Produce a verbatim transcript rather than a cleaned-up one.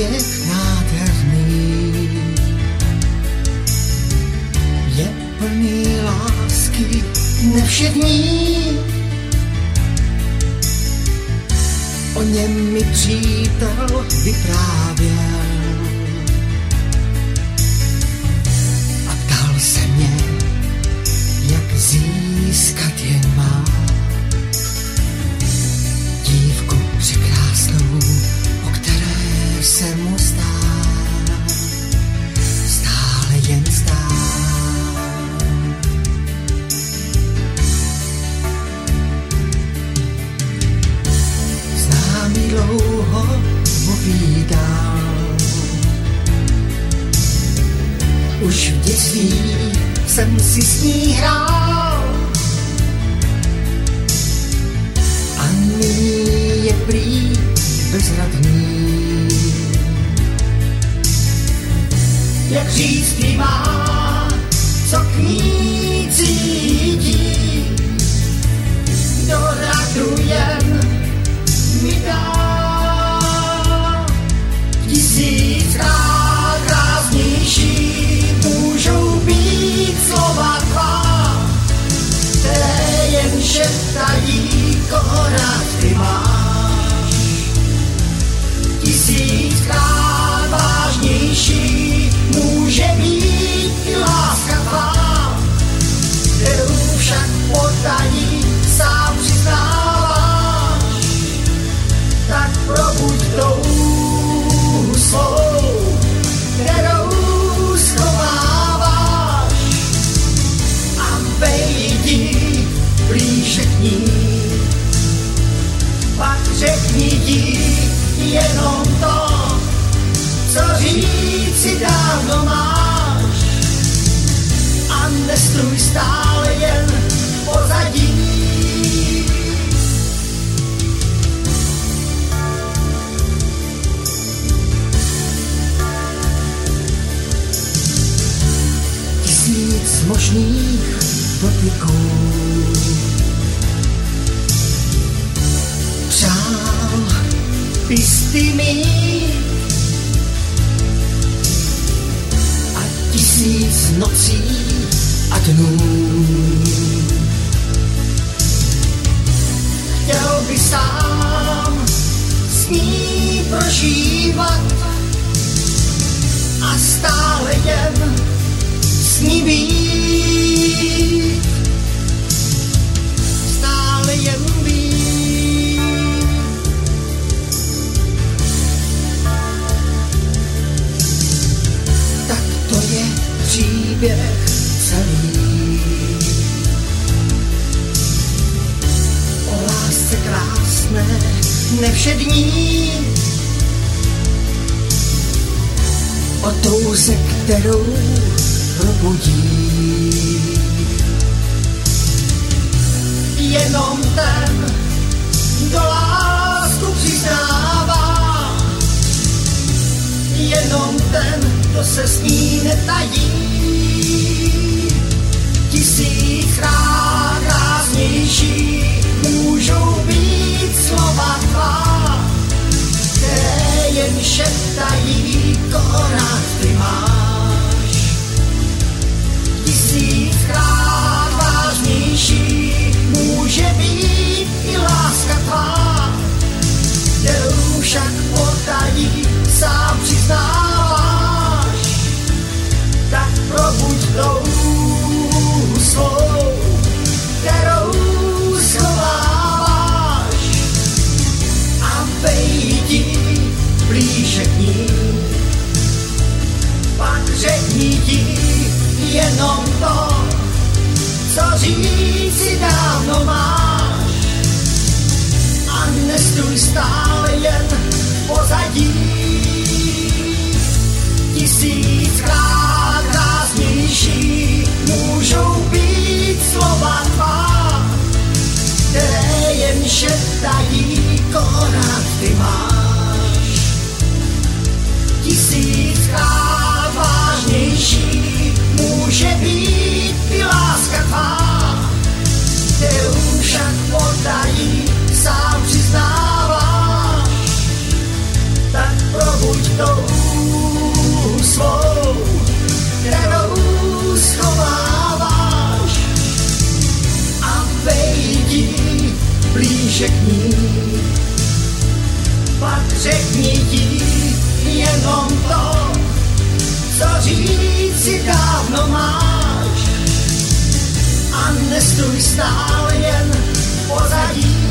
příběh nádherný, je plný lásky nevšední. O něm mi přítel vyprávěl a ptal se mě, jak získat jen má dívku překrásnou, o které se mu zdá, stále jen zdá. Známý dlouho povídal, už v dětství jsem si s ní hrál a nyní je prý bezradný. Jak říct jí má, co k ní cítí, kdo radu jen mi dá. Tisíckrát krásnější můžou být slova tvá, které jen šeptají, koho rád ty máš. Tisíckrát vážnější může být i láska tvá, kterou však potají sám přiznáváš. Tak probuď touhu svou, kterou schováváš, a vejdi blíže k ní. Pak řekni jí jenom to, co říci dávno máš, a nestruj stále jen pozadí. Tisíc možných dotyků přál bys ty mít a tisíc nocí a dnů. Chtěl by sám s ní prožívat a stále jen s ní být, stále jen být. Tak to je příběh celý o lásce krásné, nevšední, o touze, kterou probudí. Jenom ten, kdo lásku přiznává, jenom ten, kdo se s ní netají. Tisíckrát krásnější můžou být slova tvá, které jen šeptají, koho rád ty máš. Tisíckrát vážnější může být i láska tvá, kterou však potají sám přiznáváš. Tak probuď touhu svou, kterou schováváš, a vejdi blíže k ní. Pak řekni jí jenom to, co říci dávno máš, a nestůj stále jen pozadí. Tisíckrát krásnější můžou být slova tvá, které jen šeptají, koho rád ty máš. Tisíckrát vážnější může být i láska tvá, kterou však potají sám přiznáváš. Tak probuď tou blíže k ní. Pak řekni jí jenom to, co říci dávno máš. A nestůj stále jen pozadí.